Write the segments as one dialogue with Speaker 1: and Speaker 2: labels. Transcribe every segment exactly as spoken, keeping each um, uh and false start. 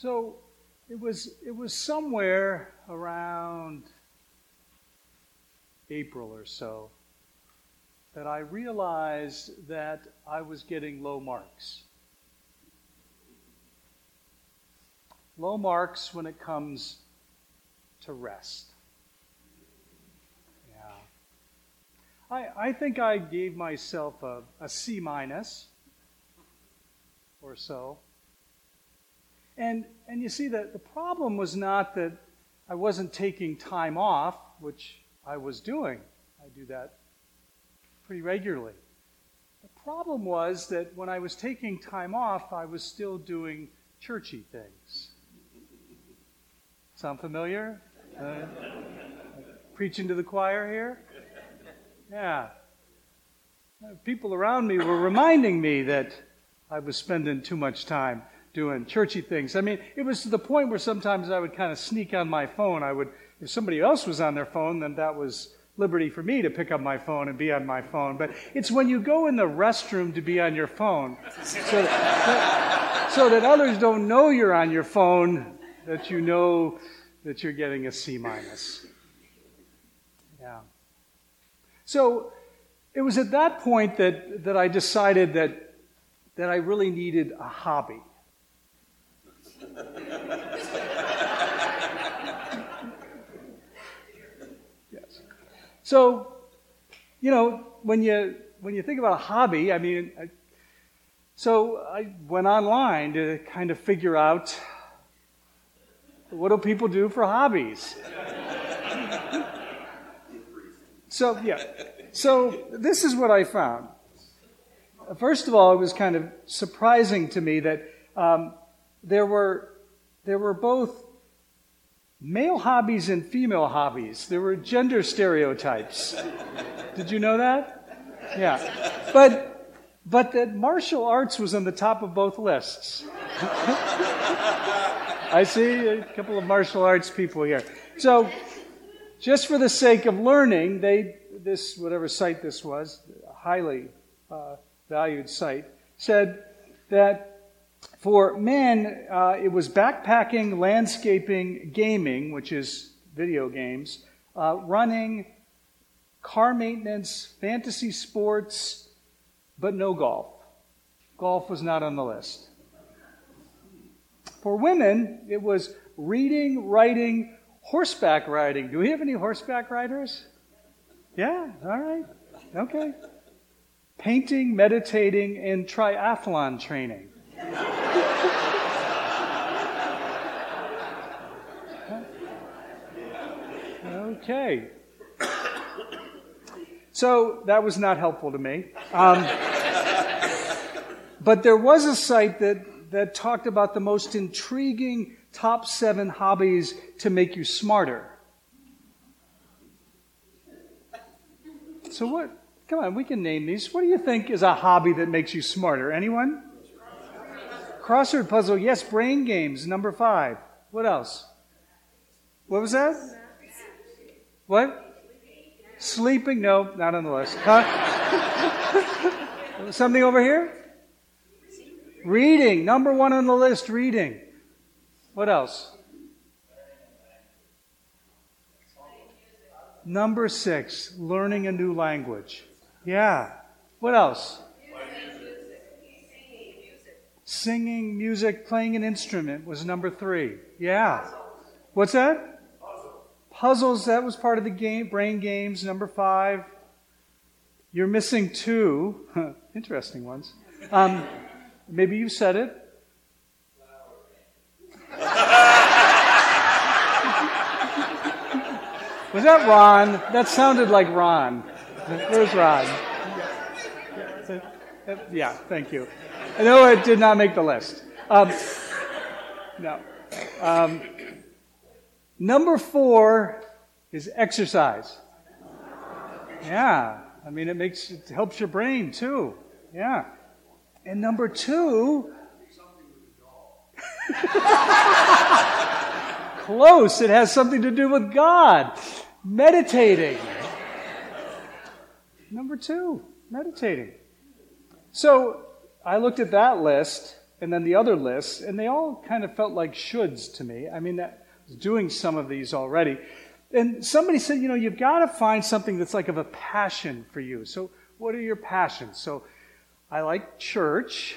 Speaker 1: So it was it was somewhere around April or so that I realized that I was getting low marks. Low marks when it comes to rest. Yeah. I, I think I gave myself a, a C minus or so. And and you see that the problem was not that I wasn't taking time off, which I was doing. I do that pretty regularly. The problem was that when I was taking time off, I was still doing churchy things. Sound familiar? Uh, preaching to the choir here? Yeah. People around me were reminding me that I was spending too much time doing churchy things. I mean, it was to the point where sometimes I would kind of sneak on my phone. I would, if somebody else was on their phone, then that was liberty for me to pick up my phone and be on my phone. But it's when you go in the restroom to be on your phone, so that, so that others don't know you're on your phone, that you know that you're getting a C minus. Yeah. So it was at that point that, that I decided that that I really needed a hobby. Yes. So, you know, when you when you think about a hobby, I mean, I, so I went online to kind of figure out, what do people do for hobbies? So, yeah. So this is what I found. First of all, it was kind of surprising to me that um, there were there were both male hobbies and female hobbies. There were gender stereotypes. Did you know that? Yeah. But but that martial arts was on the top of both lists. I see a couple of martial arts people here. So, just for the sake of learning, they this whatever site this was, a highly uh, valued site, said that for men, uh, it was backpacking, landscaping, gaming, which is video games, uh, running, car maintenance, fantasy sports, but no golf. Golf was not on the list. For women, it was reading, writing, horseback riding. Do we have any horseback riders? Yeah, all right. Okay. Painting, meditating, and triathlon training. Okay. So that was not helpful to me. Um, but there was a site that, that talked about the most intriguing top seven hobbies to make you smarter. So what? Come on, we can name these. What do you think is a hobby that makes you smarter? Anyone? Crossword puzzle. Yes, brain games. Number five. What else? What was that? What? Sleeping? No, not on the list. Huh? Something over here? Reading. Number one on the list, reading. What else? Number six, learning a new language. Yeah. What else? Singing, music, playing an instrument was number three. Yeah. What's that? Puzzles, that was part of the game. Brain games, number five. You're missing two. Interesting ones. Um, maybe you said it. Was that Ron? That sounded like Ron. Where's Ron? Yeah, thank you. I know it did not make the list. Um, no. Um, number four is exercise. Yeah. I mean, it makes it helps your brain too. Yeah. And number two. Close. It has something to do with God. Meditating. Number two, meditating. So I looked at that list, and then the other lists, and they all kind of felt like shoulds to me. I mean, I was doing some of these already. And somebody said, you know, you've got to find something that's like of a passion for you. So what are your passions? So I like church.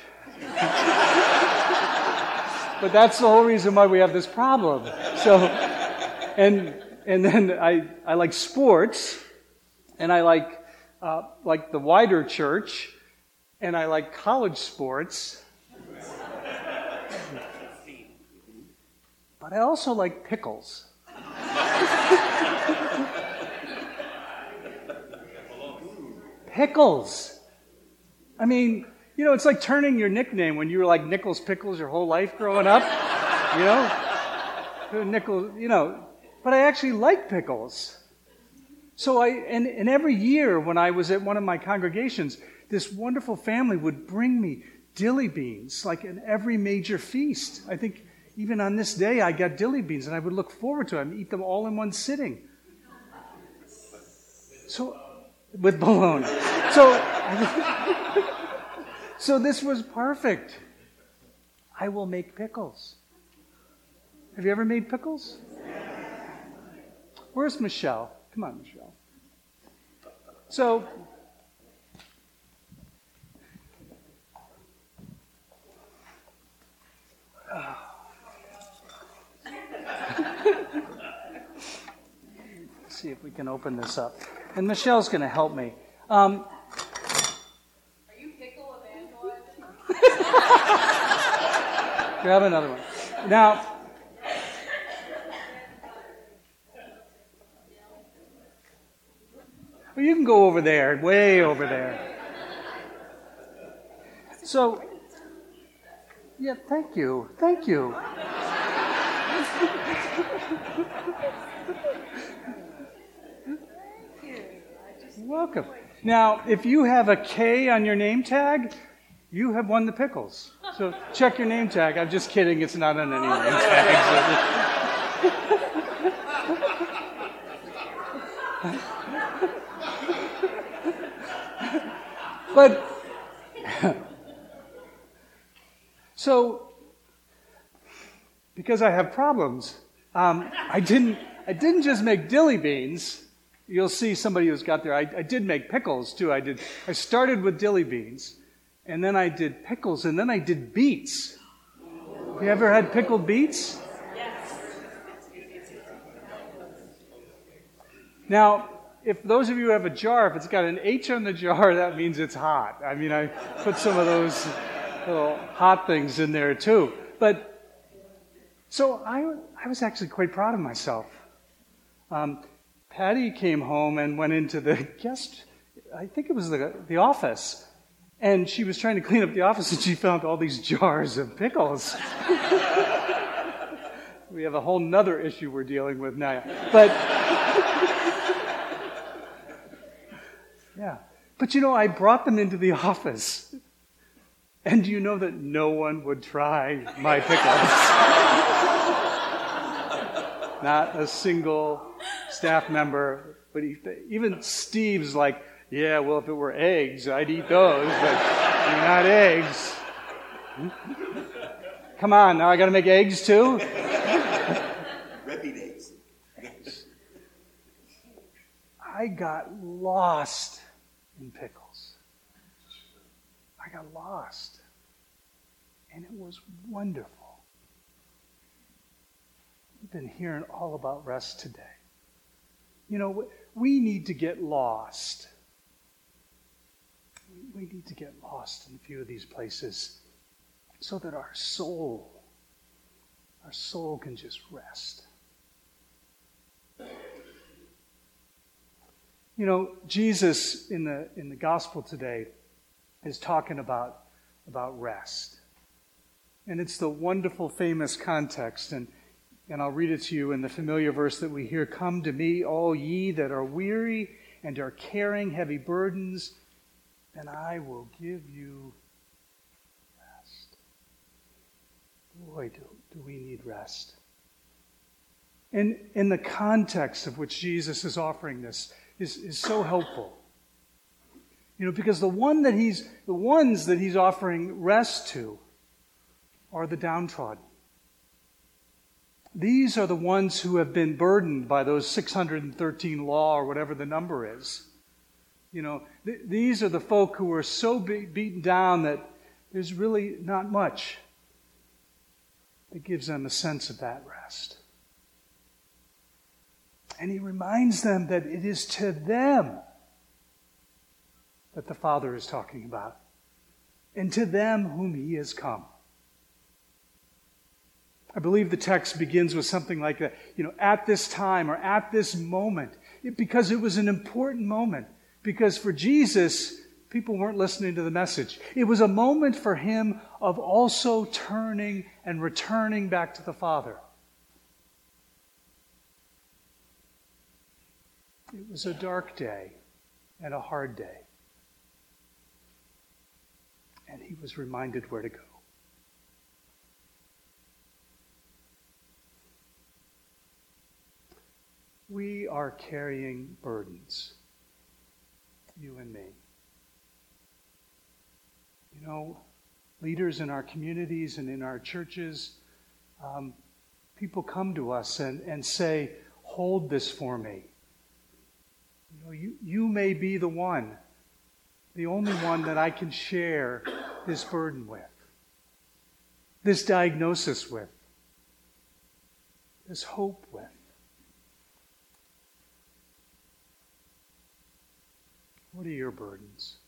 Speaker 1: But that's the whole reason why we have this problem. So, and and then I, I like sports, and I like uh, like the wider church, and I like college sports. But I also like pickles. Pickles. I mean, you know, it's like turning your nickname when you were like Nichols Pickles your whole life growing up. You know? Nichols, you know. But I actually like pickles. So I, and, and every year when I was at one of my congregations, this wonderful family would bring me dilly beans, like in every major feast. I think even on this day I got dilly beans, and I would look forward to them and eat them all in one sitting. So, with bologna. So, so this was perfect. I will make pickles. Have you ever made pickles? Where's Michelle? Come on, Michelle. So, uh, let's see if we can open this up. And Michelle's going to help me. Um,
Speaker 2: Are you pickle evangelizing?
Speaker 1: grab another one. Now, well, you can go over there, way over there. So, yeah, thank you, thank you. You're welcome. Now, if you have a K on your name tag, you have won the pickles. So check your name tag. I'm just kidding. It's not on any name tag. But, so, because I have problems, um, I didn't. I didn't just make dilly beans. You'll see somebody who's got there. I, I did make pickles too. I did. I started with dilly beans, and then I did pickles, and then I did beets. Have you ever had pickled beets?
Speaker 2: Yes.
Speaker 1: Now, if those of you who have a jar, if it's got an H on the jar, that means it's hot. I mean, I put some of those little hot things in there too. But so I, I was actually quite proud of myself. Um, Patty came home and went into the guest, I think it was the, the office, and she was trying to clean up the office, and she found all these jars of pickles. We have a whole nother issue we're dealing with now. But, yeah. But you know, I brought them into the office, and do you know that no one would try my pickles? Not a single staff member, but he, even Steve's like, yeah, well, if it were eggs, I'd eat those, but they're not eggs. Come on, now I got to make eggs too?
Speaker 3: Red beet eggs.
Speaker 1: I got lost in pickles. I got lost. And it was wonderful. We've been hearing all about rest today. You know, we need to get lost. We need to get lost in a few of these places so that our soul, our soul can just rest. You know, Jesus in the in the gospel today is talking about, about rest. And it's the wonderful, famous context. And, and I'll read it to you in the familiar verse that we hear. Come to me, all ye that are weary and are carrying heavy burdens, and I will give you rest. Boy, do, do we need rest. And in the context of which Jesus is offering this is, is so helpful. You know, because the one that he's the ones that he's offering rest to are the downtrodden. These are the ones who have been burdened by those six hundred thirteen law or whatever the number is. You know, th- these are the folk who are so be- beaten down that there's really not much that gives them a sense of that rest. And he reminds them that it is to them that the Father is talking about, and to them whom he has come. I believe the text begins with something like that, you know, at this time or at this moment, it, because it was an important moment. Because for Jesus, people weren't listening to the message. It was a moment for him of also turning and returning back to the Father. It was a dark day and a hard day. And he was reminded where to go. We are carrying burdens, you and me. You know, leaders in our communities and in our churches, um, people come to us and, and say, hold this for me. You know, you, you may be the one, the only one that I can share this burden with, this diagnosis with, this hope with. What are your burdens?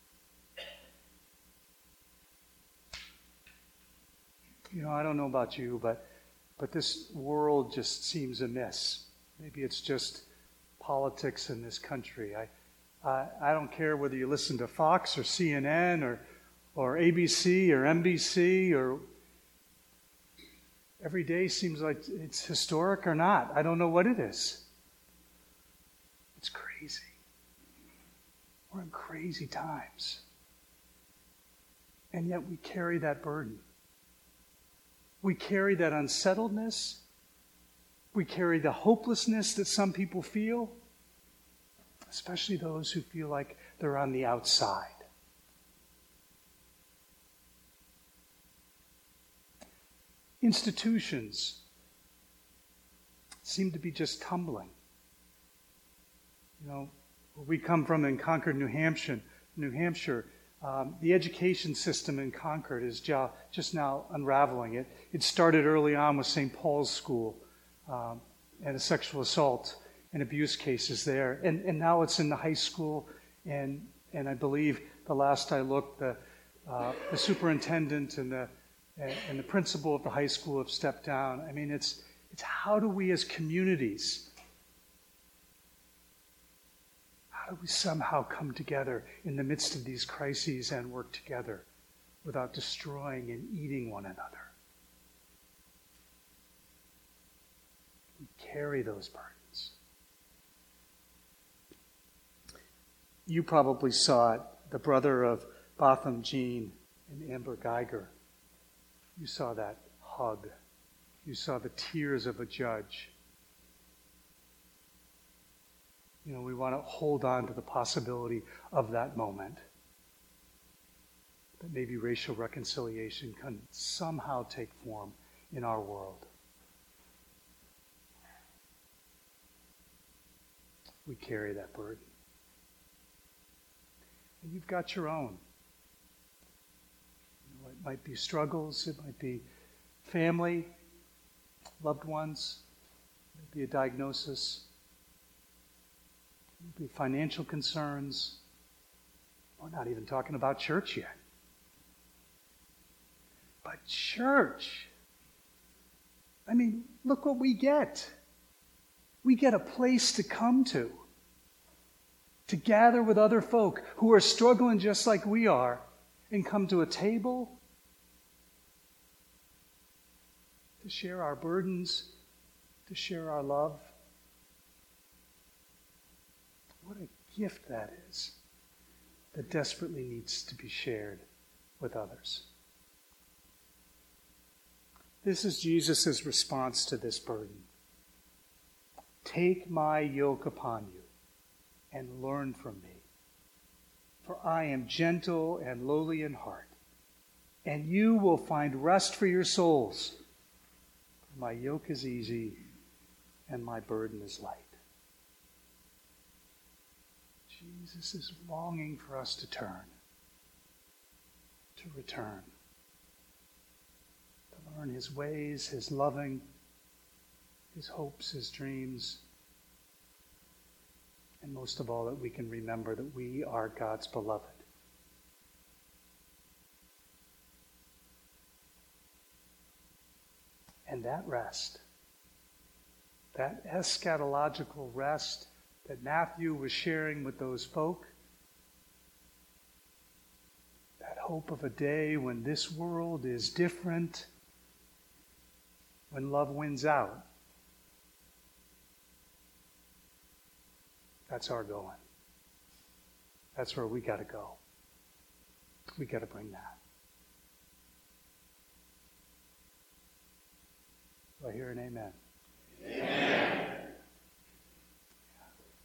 Speaker 1: You know, I don't know about you, but but this world just seems amiss. Maybe it's just politics in this country. I I, I don't care whether you listen to Fox or C N N or or A B C or N B C or every day seems like it's historic or not. I don't know what it is. It's crazy. We're in crazy times. And yet we carry that burden. We carry that unsettledness. We carry the hopelessness that some people feel, especially those who feel like they're on the outside. Institutions seem to be just tumbling. You know, where we come from in Concord, New Hampshire, New Hampshire, um, the education system in Concord is jo- just now unraveling. It it started early on with Saint Paul's School um, and the sexual assault and abuse cases there, and and now it's in the high school, and and I believe the last I looked, the uh, the superintendent and the and the principal of the high school have stepped down. I mean, it's it's how do we as communities, how do we somehow come together in the midst of these crises and work together without destroying and eating one another? We carry those burdens. You probably saw it, the brother of Botham Jean and Amber Geiger. You saw that hug. You saw the tears of a judge. You know, we want to hold on to the possibility of that moment. That maybe racial reconciliation can somehow take form in our world. We carry that burden. And you've got your own. You know, it might be struggles, it might be family, loved ones, it might be a diagnosis. Be financial concerns. We're not even talking about church yet. But church, I mean, look what we get. We get a place to come to, to gather with other folk who are struggling just like we are and come to a table to share our burdens, to share our love. What a gift that is, that desperately needs to be shared with others. This is Jesus' response to this burden. Take my yoke upon you and learn from me, for I am gentle and lowly in heart, and you will find rest for your souls. My yoke is easy and my burden is light. Jesus is longing for us to turn, to return, to learn his ways, his loving, his hopes, his dreams, and most of all, that we can remember that we are God's beloved. And that rest, that eschatological rest that Matthew was sharing with those folk, that hope of a day when this world is different, when love wins out, that's our going. That's where we got to go. We got to bring that. Do I hear an amen?